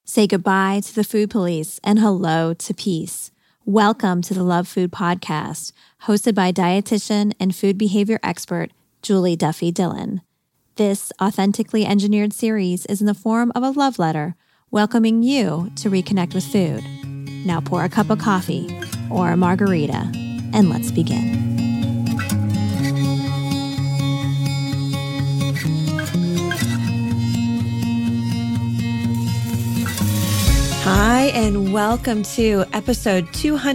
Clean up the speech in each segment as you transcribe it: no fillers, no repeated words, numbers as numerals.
Say goodbye to the food police and hello to peace. Welcome to the Love Food Podcast, hosted by dietitian and food behavior expert Julie Duffy Dillon. This authentically engineered series is in the form of a love letter, welcoming you to reconnect with food. Now pour a cup of coffee or a margarita, and let's begin. Hi, and welcome to episode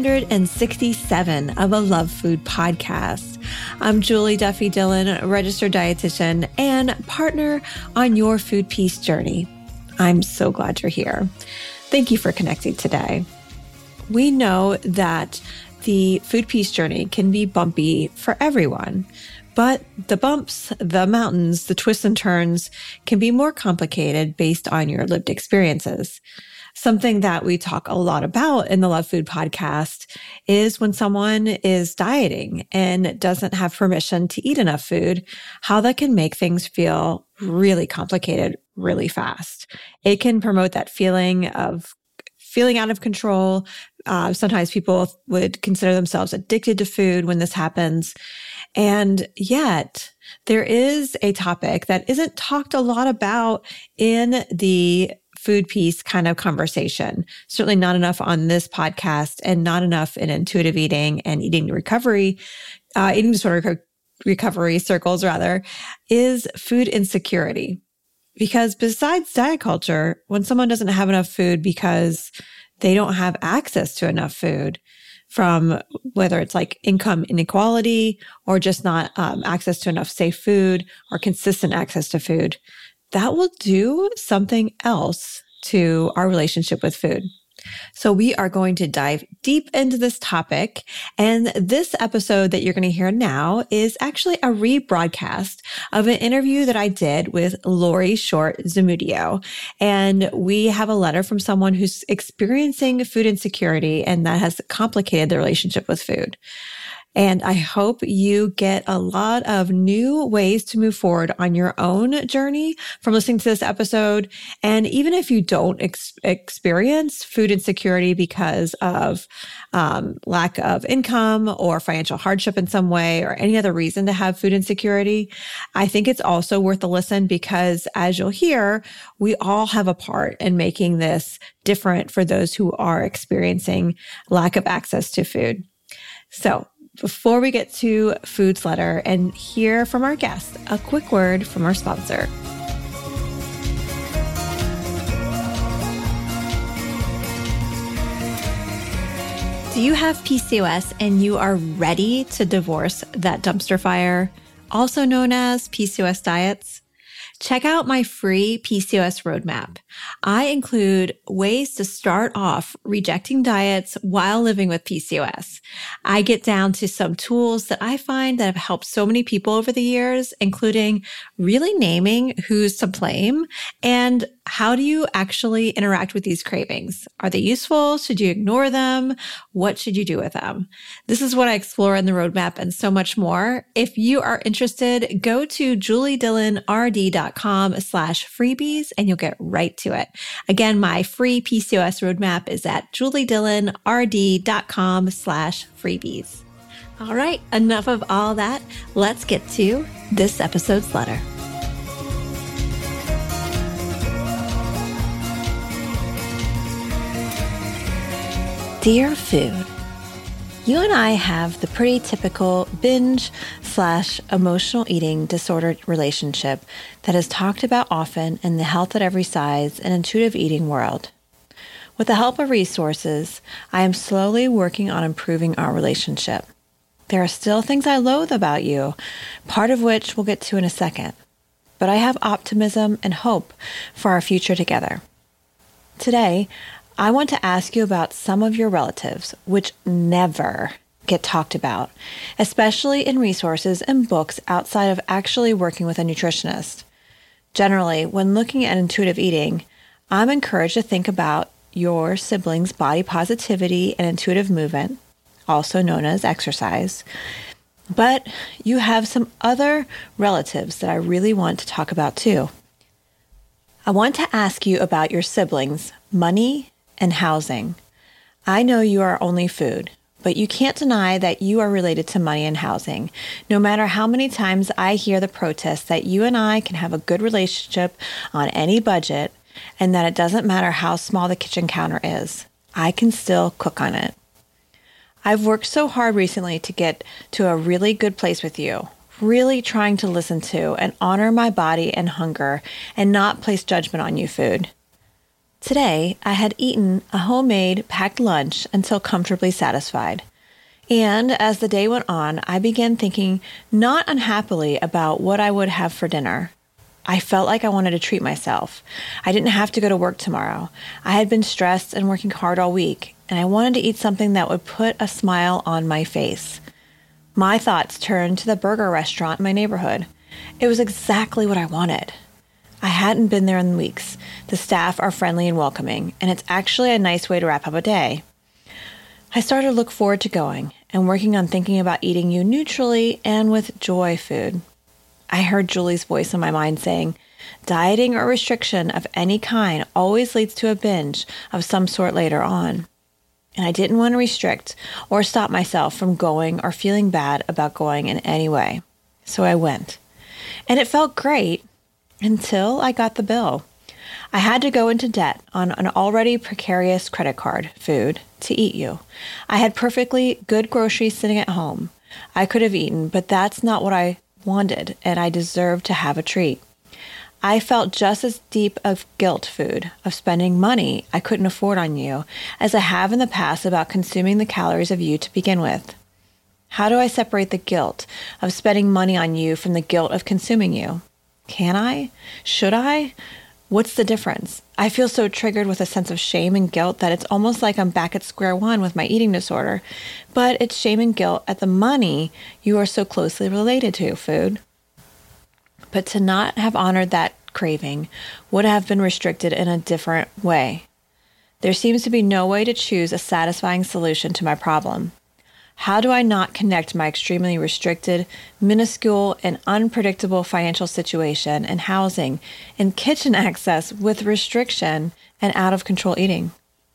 267 of a Love Food Podcast. I'm Julie Duffy Dillon, a registered dietitian and partner on your food peace journey. I'm so glad you're here. Thank you for connecting today. We know that the food peace journey can be bumpy for everyone, but the bumps, the mountains, the twists and turns can be more complicated based on your lived experiences. Something that we talk a lot about in the Love Food Podcast is when someone is dieting and doesn't have permission to eat enough food, how that can make things feel really complicated really fast. It can promote that feeling of feeling out of control. Sometimes people would consider themselves addicted to food when this happens. And yet there is a topic that isn't talked a lot about in the food peace kind of conversation. Certainly not enough on this podcast and not enough in intuitive eating and eating disorder recovery circles rather, is food insecurity. Because besides diet culture, when someone doesn't have enough food because they don't have access to enough food, from whether it's like income inequality or just not access to enough safe food or consistent access to food, that will do something else to our relationship with food. So we are going to dive deep into this topic. And this episode that you're going to hear now is actually a rebroadcast of an interview that I did with Lori Short Zamudio. And we have a letter from someone who's experiencing food insecurity, and that has complicated their relationship with food. And I hope you get a lot of new ways to move forward on your own journey from listening to this episode. And even if you don't experience food insecurity because of lack of income or financial hardship in some way or any other reason to have food insecurity, I think it's also worth a listen because, as you'll hear, we all have a part in making this different for those who are experiencing lack of access to food. So, before we get to Food's letter and hear from our guest, a quick word from our sponsor. Do you have PCOS and you are ready to divorce that dumpster fire, also known as PCOS diets? Check out my free PCOS roadmap. I include ways to start off rejecting diets while living with PCOS. I get down to some tools that I find that have helped so many people over the years, including really naming who's to blame and how do you actually interact with these cravings? Are they useful? Should you ignore them? What should you do with them? This is what I explore in the roadmap and so much more. If you are interested, go to juliedillonrd.com/freebies and you'll get right to it. Again, my free PCOS roadmap is at juliedillonrd.com/freebies. All right, enough of all that. Let's get to this episode's letter. Dear Food, you and I have the pretty typical binge/emotional eating disorder relationship that is talked about often in the health at every size and intuitive eating world. With the help of resources, I am slowly working on improving our relationship. There are still things I loathe about you, part of which we'll get to in a second, but I have optimism and hope for our future together. Today, I want to ask you about some of your relatives, which never get talked about, especially in resources and books outside of actually working with a nutritionist. Generally, when looking at intuitive eating, I'm encouraged to think about your siblings' body positivity and intuitive movement, also known as exercise. But you have some other relatives that I really want to talk about too. I want to ask you about your siblings, money, and housing. I know you are only food, but you can't deny that you are related to money and housing. No matter how many times I hear the protest that you and I can have a good relationship on any budget and that it doesn't matter how small the kitchen counter is, I can still cook on it. I've worked so hard recently to get to a really good place with you, really trying to listen to and honor my body and hunger and not place judgment on you, food. Today, I had eaten a homemade packed lunch until comfortably satisfied. And as the day went on, I began thinking not unhappily about what I would have for dinner. I felt like I wanted to treat myself. I didn't have to go to work tomorrow. I had been stressed and working hard all week, and I wanted to eat something that would put a smile on my face. My thoughts turned to the burger restaurant in my neighborhood. It was exactly what I wanted. I hadn't been there in weeks. The staff are friendly and welcoming, and it's actually a nice way to wrap up a day. I started to look forward to going and working on thinking about eating you neutrally and with joy, food. I heard Julie's voice in my mind saying, dieting or restriction of any kind always leads to a binge of some sort later on. And I didn't want to restrict or stop myself from going or feeling bad about going in any way. So I went. And it felt great. Until I got the bill. I had to go into debt on an already precarious credit card, food, to eat you. I had perfectly good groceries sitting at home. I could have eaten, but that's not what I wanted, and I deserved to have a treat. I felt just as deep of guilt, food, of spending money I couldn't afford on you, as I have in the past about consuming the calories of you to begin with. How do I separate the guilt of spending money on you from the guilt of consuming you? Can I? Should I? What's the difference? I feel so triggered with a sense of shame and guilt that it's almost like I'm back at square one with my eating disorder. But it's shame and guilt at the money you are so closely related to, food. But to not have honored that craving would have been restricted in a different way. There seems to be no way to choose a satisfying solution to my problem. How do I not connect my extremely restricted, minuscule, and unpredictable financial situation and housing and kitchen access with restriction and out-of-control eating?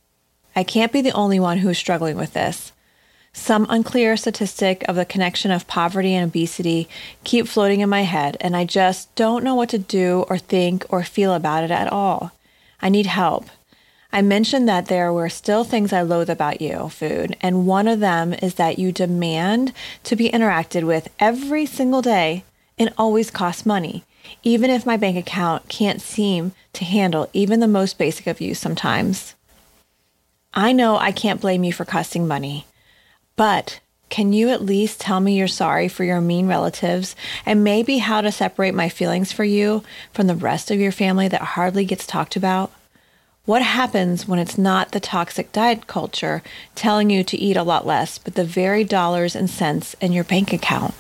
I can't be the only one who is struggling with this. Some unclear statistic of the connection of poverty and obesity keep floating in my head, and I just don't know what to do or think or feel about it at all. I need help. I mentioned that there were still things I loathe about you, food, and one of them is that you demand to be interacted with every single day and always costs money, even if my bank account can't seem to handle even the most basic of you sometimes. I know I can't blame you for costing money, but can you at least tell me you're sorry for your mean relatives and maybe how to separate my feelings for you from the rest of your family that hardly gets talked about? What happens when it's not the toxic diet culture telling you to eat a lot less, but the very dollars and cents in your bank account?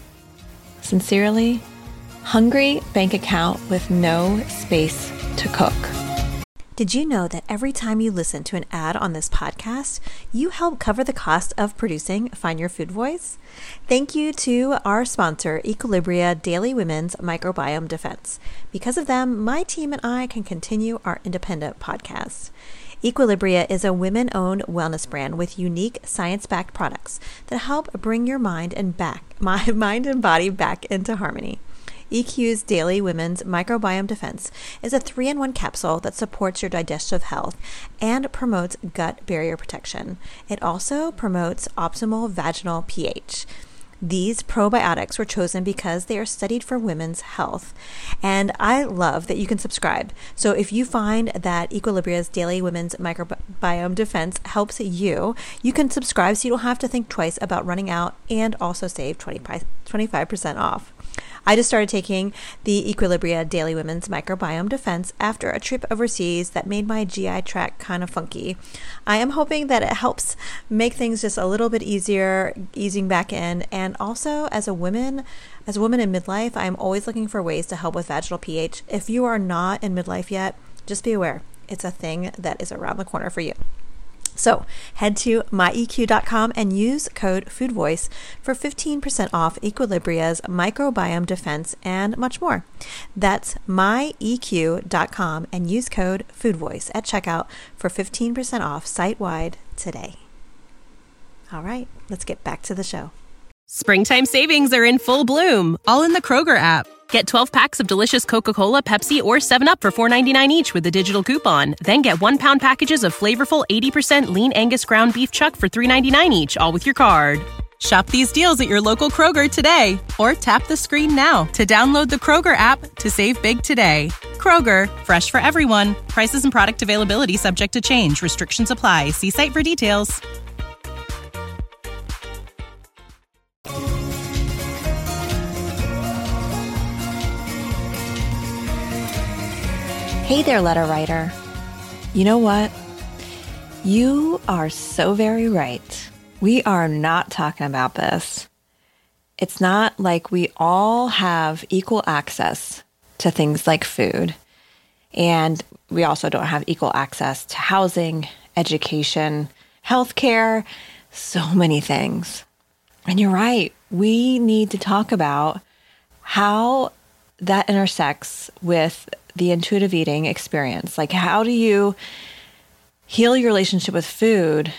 Sincerely, hungry bank account with no space to cook. Did you know that every time you listen to an ad on this podcast, you help cover the cost of producing Find Your Food Voice? Thank you to our sponsor, Equilibria Daily Women's Microbiome Defense. Because of them, my team and I can continue our independent podcast. Equilibria is a women-owned wellness brand with unique science-backed products that help bring your mind and body back into harmony. EQ's Daily Women's Microbiome Defense is a 3-in-1 capsule that supports your digestive health and promotes gut barrier protection. It also promotes optimal vaginal pH. These probiotics were chosen because they are studied for women's health. And I love that you can subscribe. So if you find that Equilibria's Daily Women's Microbiome Defense helps you, you can subscribe so you don't have to think twice about running out and also save 25% off. I just started taking the Equilibria Daily Women's Microbiome Defense after a trip overseas that made my GI tract kind of funky. I am hoping that it helps make things just a little bit easier, easing back in. And also as a woman in midlife, I'm always looking for ways to help with vaginal pH. If you are not in midlife yet, just be aware. It's a thing that is around the corner for you. So head to myeq.com and use code FoodVoice for 15% off Equilibria's microbiome defense and much more. That's myeq.com and use code FoodVoice at checkout for 15% off site-wide today. All right, let's get back to the show. Springtime savings are in full bloom, all in the Kroger app. Get 12 packs of delicious Coca-Cola, Pepsi, or 7-Up for $4.99 each with a digital coupon. Then get 1-pound packages of flavorful 80% lean Angus ground beef chuck for $3.99 each, all with your card. Shop these deals at your local Kroger today, or tap the screen now to download the Kroger app to save big today. Kroger, fresh for everyone. Prices and product availability subject to change. Restrictions apply. See site for details. Hey there, letter writer. You know what? You are so very right. We are not talking about this. It's not like we all have equal access to things like food. And we also don't have equal access to housing, education, healthcare, so many things. And you're right. We need to talk about how that intersects with the intuitive eating experience. Like, how do you heal your relationship with food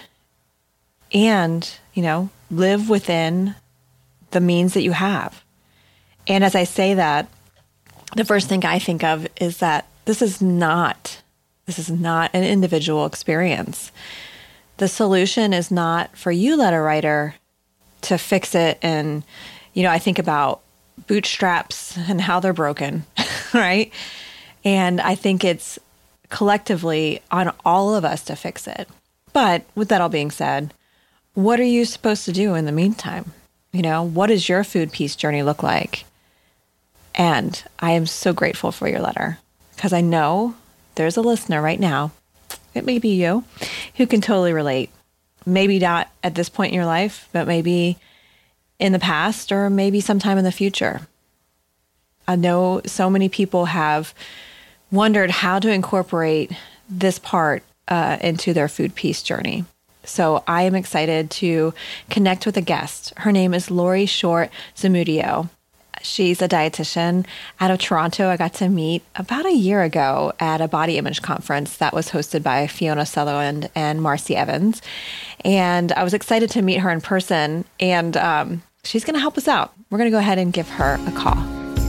and, live within the means that you have? And as I say that, the first thing I think of is that this is not an individual experience. The solution is not for you, letter writer, to fix it. And, I think about bootstraps and how they're broken, right? And I think it's collectively on all of us to fix it. But with that all being said, what are you supposed to do in the meantime? What does your food peace journey look like? And I am so grateful for your letter, because I know there's a listener right now, it may be you, who can totally relate. Maybe not at this point in your life, but maybe in the past, or maybe sometime in the future. I know so many people have wondered how to incorporate this part into their food peace journey. So I am excited to connect with a guest. Her name is Lori Short Zamudio. She's a dietitian out of Toronto. I got to meet about a year ago at a body image conference that was hosted by Fiona Sutherland and Marcy Evans. And I was excited to meet her in person. And she's going to help us out. We're going to go ahead and give her a call.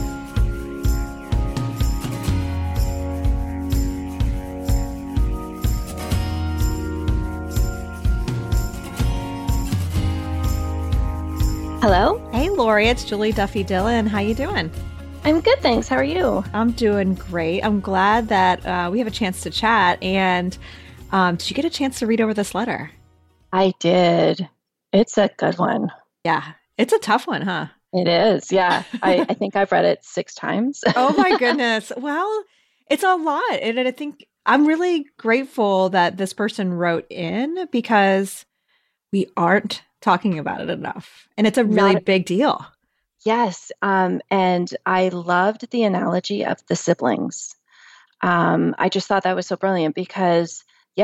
Hello. Hey, Lori, it's Julie Duffy Dillon. How you doing? I'm good, thanks. How are you? I'm doing great. I'm glad that we have a chance to chat. And did you get a chance to read over this letter? I did. It's a good one. Yeah, it's a tough one, huh? It is. Yeah. I think I've read it 6 times. Oh, my goodness. Well, it's a lot. And I think I'm really grateful that this person wrote in, because we aren't talking about it enough. And it's a really big deal. Yes. And I loved the analogy of the siblings. I just thought that was so brilliant because,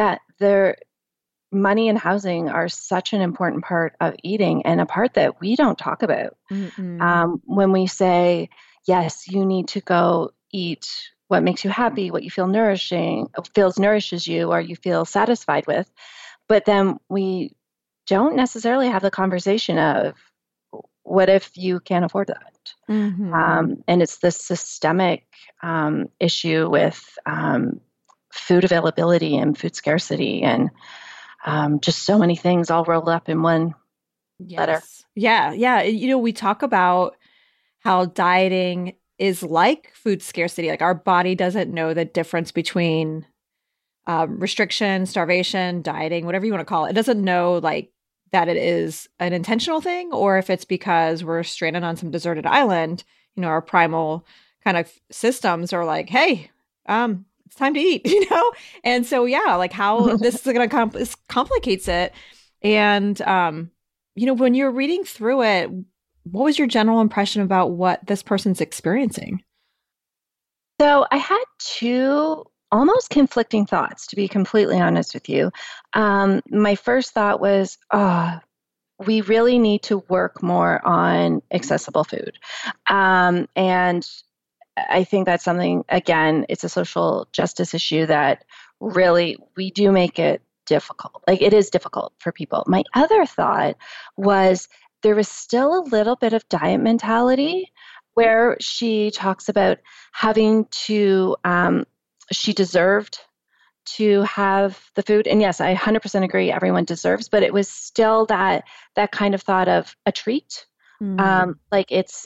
money and housing are such an important part of eating, and a part that we don't talk about. When we say, yes, you need to go eat what makes you happy, what you feel nourishes you, or you feel satisfied with. But then we don't necessarily have the conversation of, what if you can't afford that? And it's this systemic issue with food availability and food scarcity, and just so many things all rolled up in one letter. Yeah. We talk about how dieting is like food scarcity. Like, our body doesn't know the difference between restriction, starvation, dieting, whatever you want to call it. It doesn't know that it is an intentional thing, or if it's because we're stranded on some deserted island. Our primal kind of systems are like, hey, it's time to eat, And so, how this is going to complicates it. And, when you're reading through it, what was your general impression about what this person's experiencing? So I had 2 almost conflicting thoughts, to be completely honest with you. My first thought was, we really need to work more on accessible food. And I think that's something, again, it's a social justice issue that really we do make it difficult. Like it is difficult for people. My other thought was there was still a little bit of diet mentality where she talks about having to, she deserved to have the food. And yes, I 100% agree, everyone deserves, but it was still that kind of thought of a treat. Like it's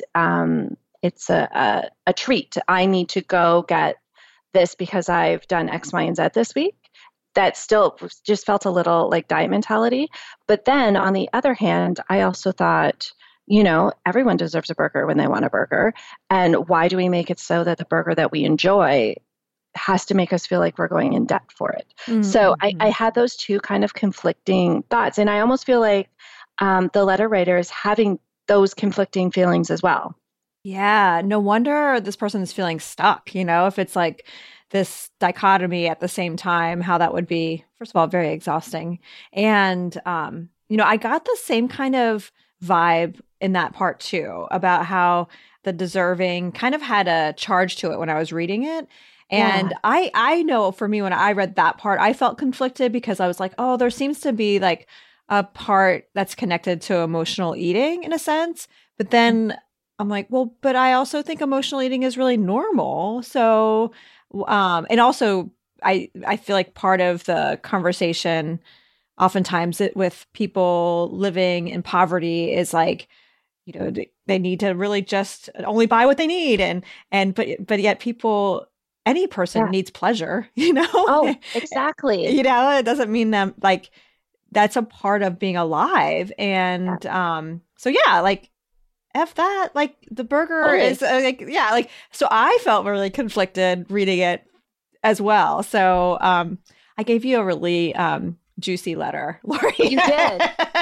a treat. I need to go get this because I've done X, Y, and Z this week. That still just felt a little like diet mentality. But then on the other hand, I also thought, everyone deserves a burger when they want a burger. And why do we make it so that the burger that we enjoy has to make us feel like we're going in debt for it? Mm-hmm. So I had those two kind of conflicting thoughts. And I almost feel like the letter writer is having those conflicting feelings as well. Yeah, no wonder this person is feeling stuck, if it's like this dichotomy at the same time, how that would be, first of all, very exhausting. And, I got the same kind of vibe in that part too, about how the deserving kind of had a charge to it when I was reading it. And yeah. I know for me, when I read that part, I felt conflicted because I was like, oh, there seems to be like a part that's connected to emotional eating in a sense. But then I'm like, well, but I also think emotional eating is really normal. So, and also I feel like part of the conversation oftentimes with people living in poverty is like, they need to really just only buy what they need. But yet people, any person needs pleasure, Oh, exactly. It doesn't mean that like, that's a part of being alive. And so yeah, like F that, like the burger is so I felt really conflicted reading it as well. So I gave you a really juicy letter, Lori. You did.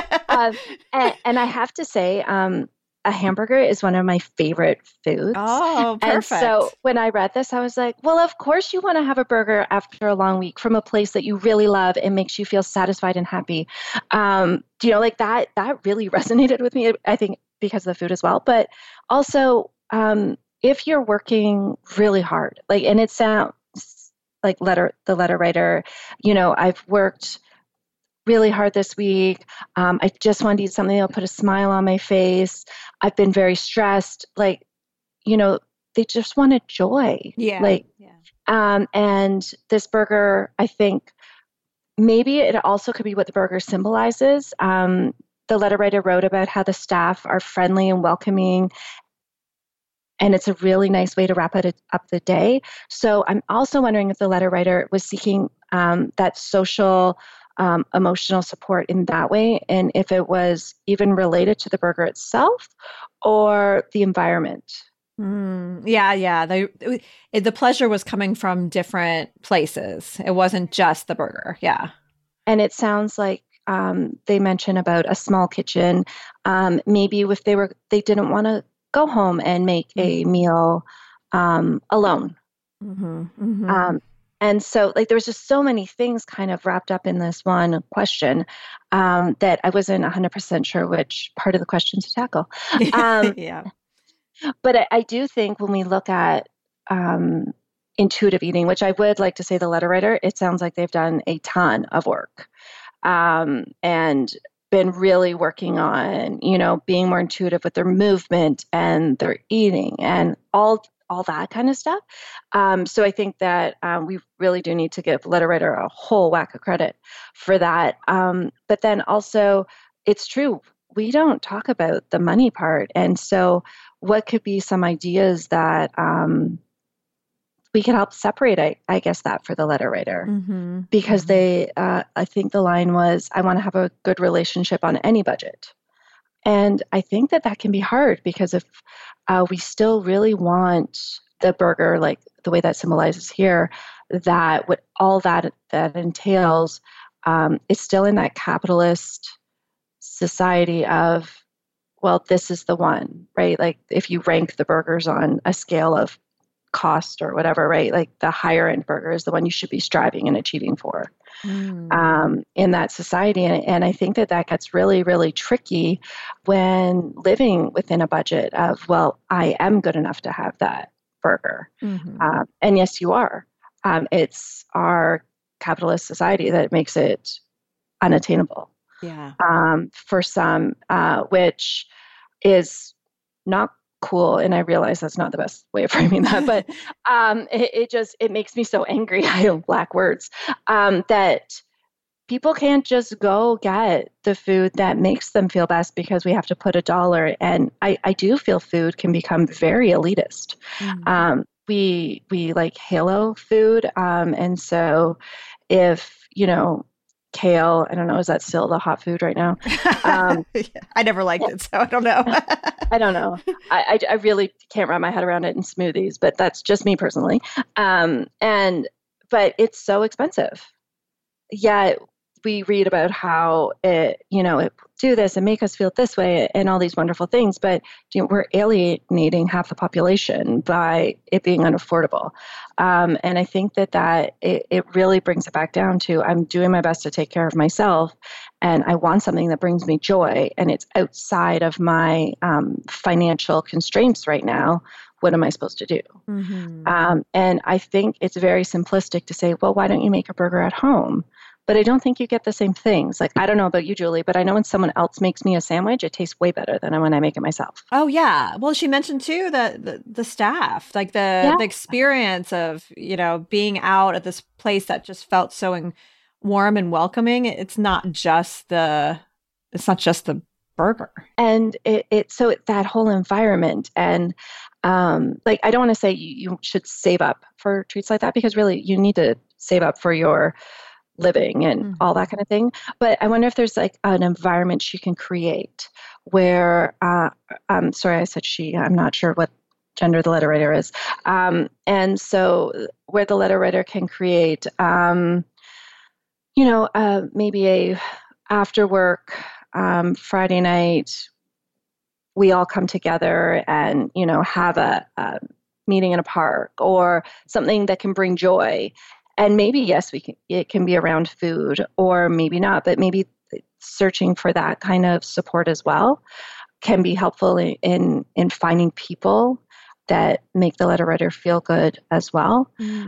And I have to say, a hamburger is one of my favorite foods. Oh, perfect. And so when I read this, I was like, well, of course you want to have a burger after a long week from a place that you really love and makes you feel satisfied and happy. Like that really resonated with me, I think, because of the food as well. But also, if you're working really hard, like, and it sounds like the letter writer, I've worked really hard this week. I just want to eat something that'll put a smile on my face. I've been very stressed. Like, they just wanted joy. Yeah. And this burger, I think maybe it also could be what the burger symbolizes. The letter writer wrote about how the staff are friendly and welcoming, and it's a really nice way to wrap up the day. So I'm also wondering if the letter writer was seeking that social, emotional support in that way, and if it was even related to the burger itself or the environment. Yeah. The pleasure was coming from different places. It wasn't just the burger. Yeah. And it sounds like they mention about a small kitchen. Maybe if they didn't want to go home and make a meal alone. Mm-hmm, mm-hmm. And so like there was just so many things kind of wrapped up in this one question that I wasn't 100% sure which part of the question to tackle. Yeah. But I do think when we look at intuitive eating, which I would like to say the letter writer, it sounds like they've done a ton of work and been really working on, being more intuitive with their movement and their eating and all that kind of stuff. So I think that we really do need to give letter writer a whole whack of credit for that. But then also, it's true, we don't talk about the money part. And so what could be some ideas that we can help separate, I guess, that for the letter writer? Mm-hmm. Because they, I think the line was, I want to have a good relationship on any budget. And I think that can be hard because if we still really want the burger, like the way that symbolizes here, that what all that entails is still in that capitalist society of, well, this is the one, right? Like if you rank the burgers on a scale of cost or whatever, right? Like the higher end burger is the one you should be striving and achieving for in that society. And I think that that gets really, really tricky when living within a budget of, well, I am good enough to have that burger. And yes, you are. It's our capitalist society that makes it unattainable. Yeah. For some, which is not cool. And I realize that's not the best way of framing that, but it makes me so angry. I don't black words that people can't just go get the food that makes them feel best because we have to put $1. And I do feel food can become very elitist. We like halo food. And so if, kale, I don't know, is that still the hot food right now? I never liked it, so I don't know. I don't know. I really can't wrap my head around it in smoothies, but that's just me personally. But it's so expensive. Yet we read about how it do this and make us feel this way and all these wonderful things, but we're alienating half the population by it being unaffordable. And I think that it really brings it back down to I'm doing my best to take care of myself, and I want something that brings me joy, and it's outside of my financial constraints right now. What am I supposed to do? And I think it's very simplistic to say, well, why don't you make a burger at home? But I don't think you get the same things. Like, I don't know about you, Julie, but I know when someone else makes me a sandwich, it tastes way better than when I make it myself. Oh, yeah. Well, she mentioned, too, the staff, like the experience of, being out at this place that just felt so warm and welcoming. It's not just the burger. And so that whole environment and I don't want to say you should save up for treats like that, because really you need to save up for your living and all that kind of thing. But I wonder if there's like an environment she can create where, sorry, I said she, I'm not sure what gender the letter writer is. And so where the letter writer can create, maybe a after work, Friday night, we all come together and, have a meeting in a park or something that can bring joy. And maybe, yes, it can be around food, or maybe not, but maybe searching for that kind of support as well can be helpful in finding people that make the letter writer feel good as well.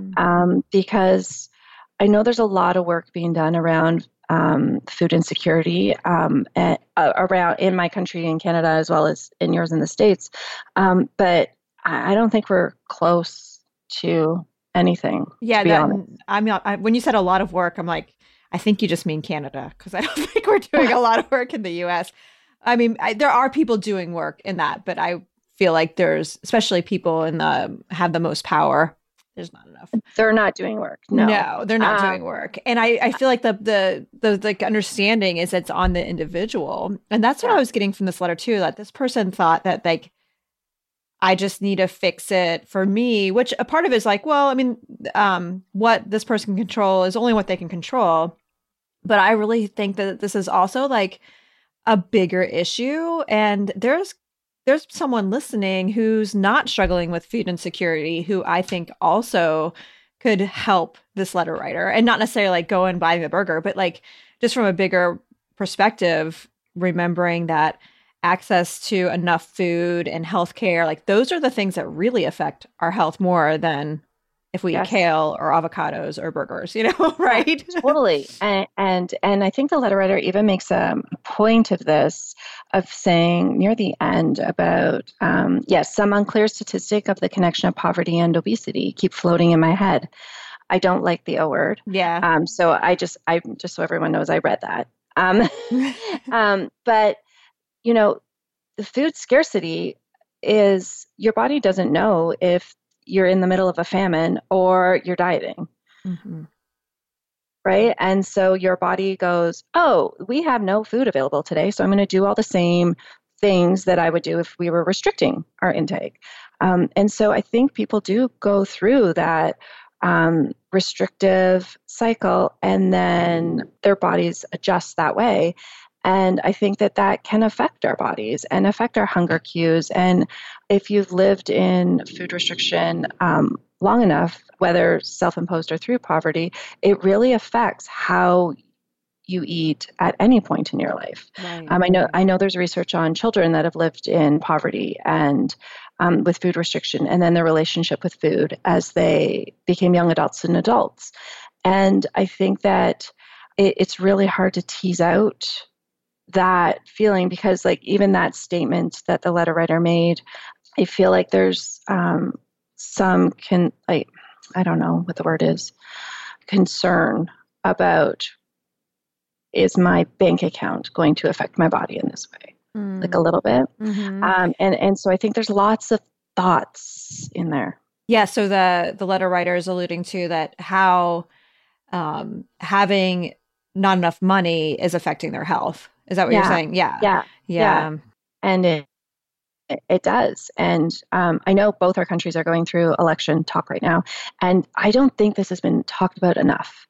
Because I know there's a lot of work being done around food insecurity around in my country, in Canada, as well as in yours in the States. But I don't think we're close to anything. Yeah, I'm not. When you said a lot of work, I'm like, I think you just mean Canada, because I don't think we're doing a lot of work in the U.S. I mean, there are people doing work in that, but I feel like there's, especially people have the most power, there's not enough. They're not doing work. No, they're not doing work. And I feel like the like understanding is it's on the individual. And that's what I was getting from this letter too, that this person thought that like, I just need to fix it for me, which a part of it is like, well, I mean, what this person can control is only what they can control. But I really think that this is also like a bigger issue. And there's someone listening who's not struggling with food insecurity, who I think also could help this letter writer, and not necessarily like go and buy the burger, but like just from a bigger perspective, remembering that access to enough food and healthcare, like those are the things that really affect our health more than if we eat kale or avocados or burgers, right? Totally. And I think the letter writer even makes a point of this, of saying near the end about, some unclear statistic of the connection of poverty and obesity keep floating in my head. I don't like the O word. Yeah. So I just so everyone knows, I read that. But the food scarcity is, your body doesn't know if you're in the middle of a famine or you're dieting. Right? And so your body goes, oh, we have no food available today, so I'm going to do all the same things that I would do if we were restricting our intake. And so I think people do go through that restrictive cycle, and then their bodies adjust that way. And I think that that can affect our bodies and affect our hunger cues. And if you've lived in food restriction long enough, whether self-imposed or through poverty, it really affects how you eat at any point in your life. Right. I know there's research on children that have lived in poverty and with food restriction, and then their relationship with food as they became young adults and adults. And I think that it's really hard to tease out that feeling, because like even that statement that the letter writer made, I feel like there's some I don't know what the word is, concern about, is my bank account going to affect my body in this way? Like a little bit. Mm-hmm. And so I think there's lots of thoughts in there. Yeah. So the letter writer is alluding to that how having not enough money is affecting their health. Is that what you're saying? Yeah. And it does. And I know both our countries are going through election talk right now. And I don't think this has been talked about enough.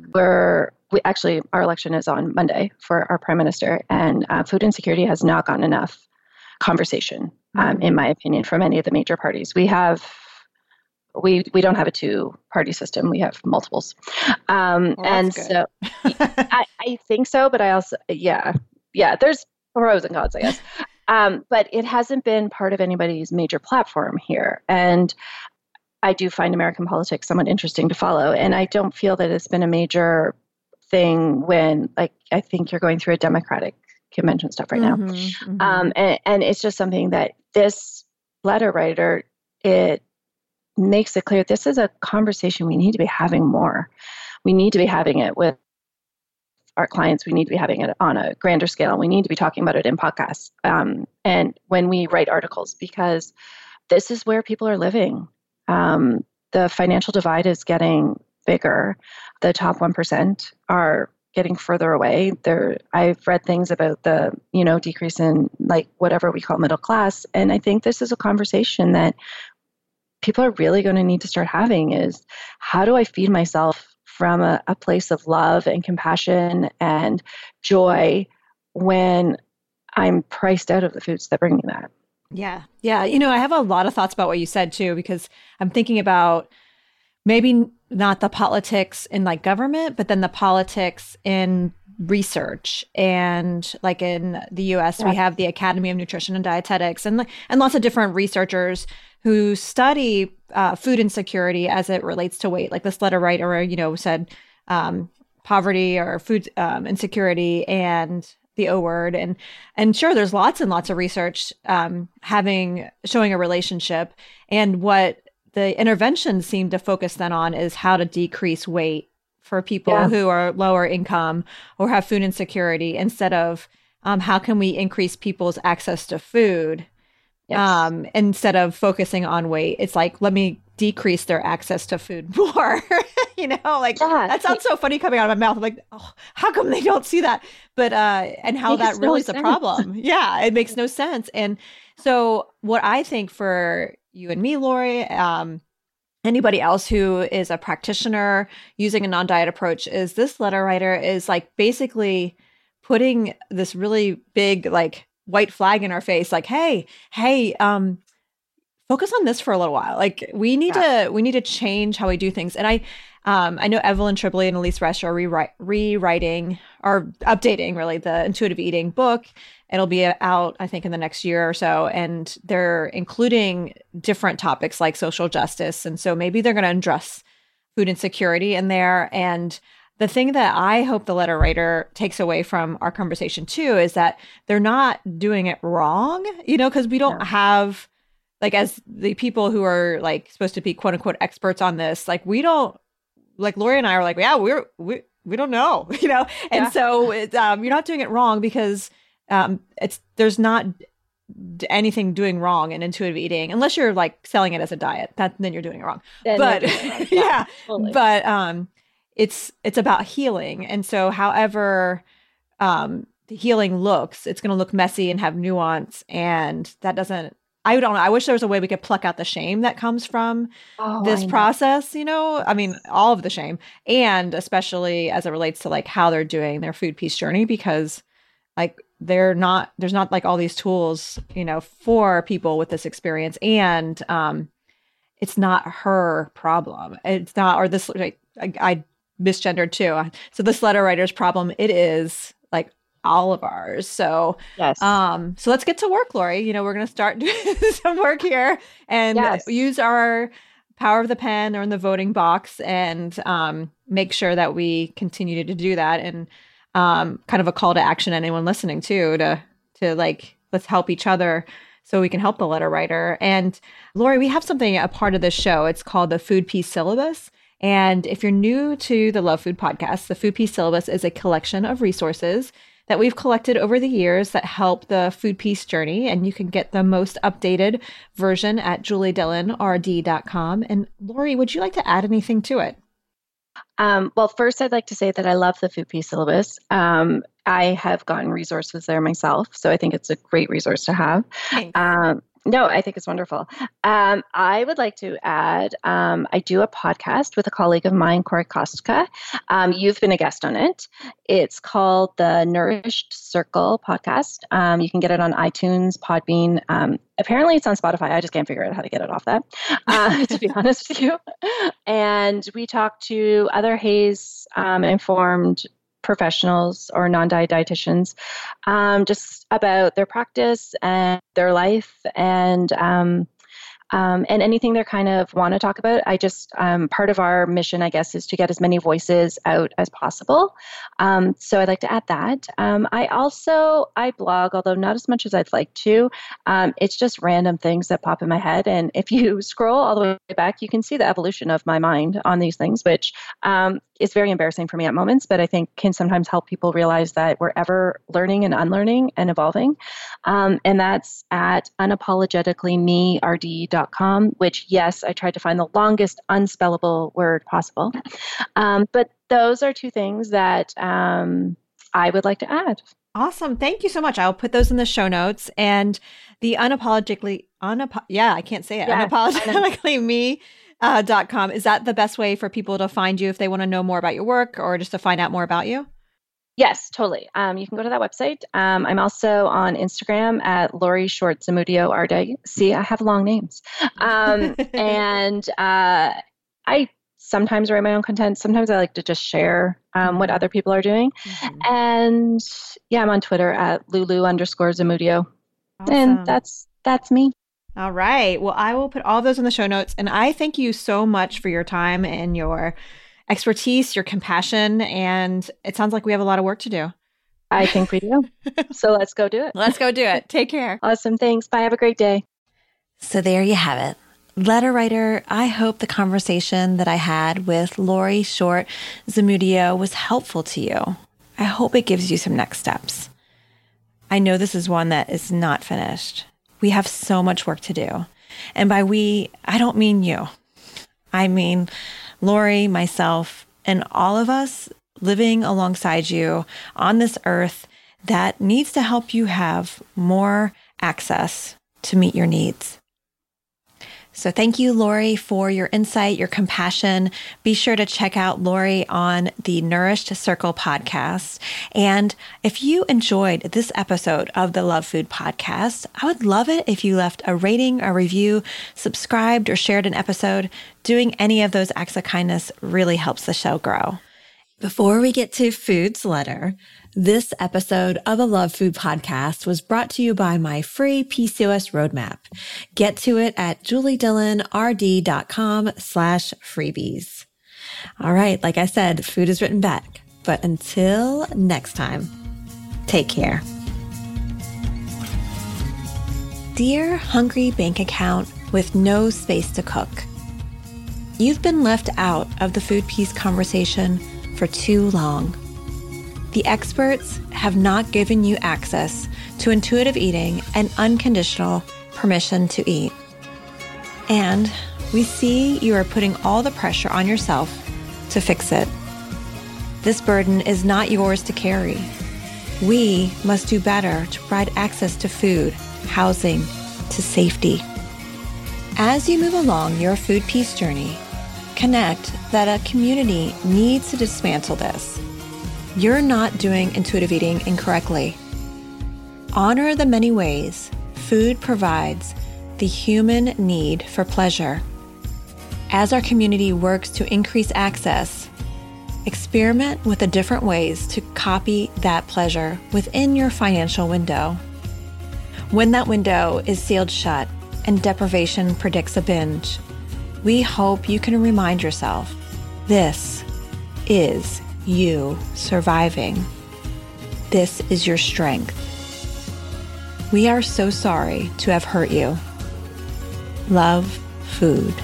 Mm-hmm. Our election is on Monday for our prime minister, and food insecurity has not gotten enough conversation, in my opinion, from any of the major parties. We don't have a two-party system. We have multiples. And so I think so, but I also, there's pros and cons, I guess. But it hasn't been part of anybody's major platform here. And I do find American politics somewhat interesting to follow. And I don't feel that it's been a major thing when, like, I think you're going through a Democratic convention stuff right now. Mm-hmm. And it's just something that this letter writer, it makes it clear this is a conversation we need to be having more. We need to be having it with our clients. We need to be having it on a grander scale. We need to be talking about it in podcasts and when we write articles, because this is where people are living. The financial divide is getting bigger. The top 1% are getting further away. I've read things about the, decrease in like whatever we call middle class. And I think this is a conversation that people are really going to need to start having, is how do I feed myself from a place of love and compassion and joy when I'm priced out of the foods that bring me that? Yeah. Yeah. I have a lot of thoughts about what you said too, because I'm thinking about maybe not the politics in like government, but then the politics in research. And like in the US, we have the Academy of Nutrition and Dietetics and lots of different researchers who study food insecurity as it relates to weight. Like this letter writer, said poverty or food insecurity and the O word. And sure, there's lots and lots of research showing a relationship. And what the interventions seem to focus then on is how to decrease weight for people who are lower income or have food insecurity, instead of how can we increase people's access to food. Yes. Instead of focusing on weight, it's like, let me decrease their access to food more. That sounds so funny coming out of my mouth. I'm like, oh, how come they don't see that? But, and how that really is a problem. Yeah, it makes no sense. And so what I think for you and me, Lori, anybody else who is a practitioner using a non-diet approach, is this letter writer is like basically putting this really big, like, white flag in our face, like, hey, focus on this for a little while. Like we need to change how we do things. And I know Evelyn Tribole and Elyse Resch are rewriting or updating really the intuitive eating book. It'll be out, I think, in the next year or so. And they're including different topics like social justice. And so maybe they're going to address food insecurity in there. And the thing that I hope the letter writer takes away from our conversation too is that they're not doing it wrong, because we don't have, like, as the people who are like supposed to be quote unquote experts on this, like we don't, like Lori and I are like, yeah, we don't know, and so you're not doing it wrong, because there's not anything doing wrong in intuitive eating unless you're like selling it as a diet. Then you're doing it wrong. Yeah, totally. But it's about healing. And so however the healing looks, it's going to look messy and have nuance. And that doesn't, I don't know. I wish there was a way we could pluck out the shame that comes from this process, I mean, all of the shame, and especially as it relates to like how they're doing their food peace journey, because like there's not like all these tools, for people with this experience. And it's not her problem. It's not, or this, I misgendered too. So this letter writer's problem, it is like all of ours. So, yes. So let's get to work, Lori. We're going to start doing some work here and use our power of the pen or in the voting box and make sure that we continue to do that. And kind of a call to action, anyone listening too, to like, let's help each other so we can help the letter writer. And Lori, we have something, a part of this show. It's called the Food Peace Syllabus. And if you're new to the Love Food podcast, the Food Peace Syllabus is a collection of resources that we've collected over the years that help the food peace journey. And you can get the most updated version at juliedillonrd.com. And Lori, would you like to add anything to it? Well, first, I'd like to say that I love the Food Peace Syllabus. I have gotten resources there myself, so I think it's a great resource to have. No, I think it's wonderful. I would like to add, I do a podcast with a colleague of mine, Corey Kostka. You've been a guest on it. It's called the Nourished Circle podcast. You can get it on iTunes, Podbean. Apparently it's on Spotify. I just can't figure out how to get it off that, to be honest with you. And we talk to other HAES informed professionals or non-diet dietitians, just about their practice and their life and anything they kind of want to talk about. I just, part of our mission, I guess, is to get as many voices out as possible. So I'd like to add that. I blog, although not as much as I'd like to. It's just random things that pop in my head. And if you scroll all the way back, you can see the evolution of my mind on these things, which is very embarrassing for me at moments, but I think can sometimes help people realize that we're ever learning and unlearning and evolving. And that's at unapologeticallyme.rd.com, which, yes, I tried to find the longest unspellable word possible. But those are two things that I would like to add. Awesome. Thank you so much. I'll put those in the show notes. And the unapologetically me.com. Is that the best way for people to find you if they want to know more about your work or just to find out more about you? Yes, totally. You can go to that website. I'm also on Instagram at Lori Short Zamudio RD. See, I have long names. And I sometimes write my own content. Sometimes I like to just share what other people are doing. Mm-hmm. And I'm on Twitter at Lulu_Zamudio. Awesome. And that's me. All right. Well, I will put all those in the show notes. And I thank you so much for your time and your expertise, your compassion. And it sounds like we have a lot of work to do. I think we do. So let's go do it. Let's go do it. Take care. Awesome. Thanks. Bye. Have a great day. So there you have it. Letter writer, I hope the conversation that I had with Lori Short Zamudio was helpful to you. I hope it gives you some next steps. I know this is one that is not finished. We have so much work to do. And by we, I don't mean you. I mean Lori, myself, and all of us living alongside you on this earth that needs to help you have more access to meet your needs. So thank you, Lori, for your insight, your compassion. Be sure to check out Lori on the Nourished Circle podcast. And if you enjoyed this episode of the Love Food podcast, I would love it if you left a rating, a review, subscribed, or shared an episode. Doing any of those acts of kindness really helps the show grow. Before we get to Food's letter, this episode of the Love Food podcast was brought to you by my free PCOS roadmap. Get to it at juliedillonrd.com/freebies. All right. Like I said, food is written back, but until next time, take care. Dear hungry bank account with no space to cook, you've been left out of the food peace conversation for too long. The experts have not given you access to intuitive eating and unconditional permission to eat. And we see you are putting all the pressure on yourself to fix it. This burden is not yours to carry. We must do better to provide access to food, housing, to safety. As you move along your food peace journey, connect that a community needs to dismantle this. You're not doing intuitive eating incorrectly. Honor the many ways food provides the human need for pleasure. As our community works to increase access, experiment with the different ways to copy that pleasure within your financial window. When that window is sealed shut and deprivation predicts a binge, we hope you can remind yourself, this is you surviving. This is your strength. We are so sorry to have hurt you. Love, food.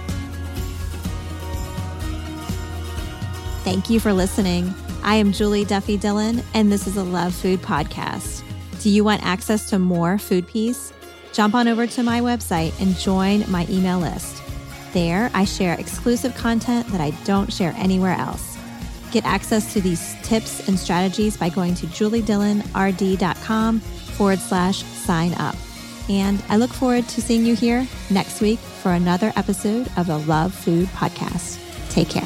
Thank you for listening. I am Julie Duffy Dillon, and this is a Love Food podcast. Do you want access to more Food Peace? Jump on over to my website and join my email list. There, I share exclusive content that I don't share anywhere else. Get access to these tips and strategies by going to juliedillonrd.com/sign up. And I look forward to seeing you here next week for another episode of the Love Food podcast. Take care.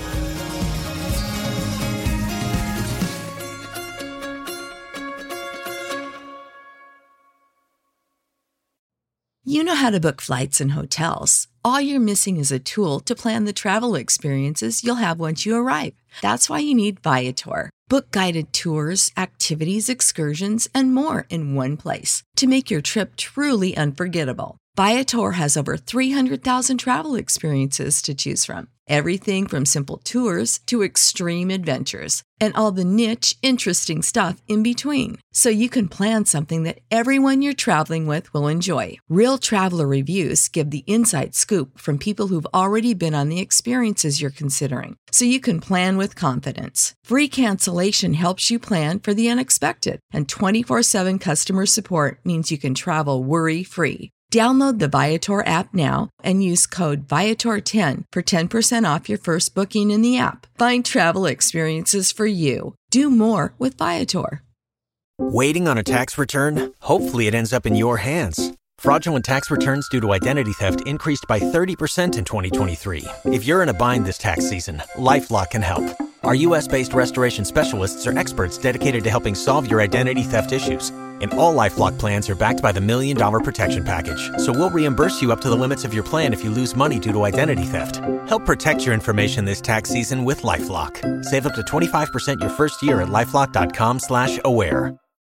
You know how to book flights and hotels. All you're missing is a tool to plan the travel experiences you'll have once you arrive. That's why you need Viator. Book guided tours, activities, excursions, and more in one place to make your trip truly unforgettable. Viator has over 300,000 travel experiences to choose from. Everything from simple tours to extreme adventures and all the niche, interesting stuff in between. So you can plan something that everyone you're traveling with will enjoy. Real traveler reviews give the inside scoop from people who've already been on the experiences you're considering. So you can plan with confidence. Free cancellation helps you plan for the unexpected. And 24/7 customer support means you can travel worry-free. Download the Viator app now and use code Viator10 for 10% off your first booking in the app. Find travel experiences for you. Do more with Viator. Waiting on a tax return? Hopefully it ends up in your hands. Fraudulent tax returns due to identity theft increased by 30% in 2023. If you're in a bind this tax season, LifeLock can help. Our U.S.-based restoration specialists are experts dedicated to helping solve your identity theft issues. And all LifeLock plans are backed by the $1 Million Protection Package. So we'll reimburse you up to the limits of your plan if you lose money due to identity theft. Help protect your information this tax season with LifeLock. Save up to 25% your first year at LifeLock.com/aware.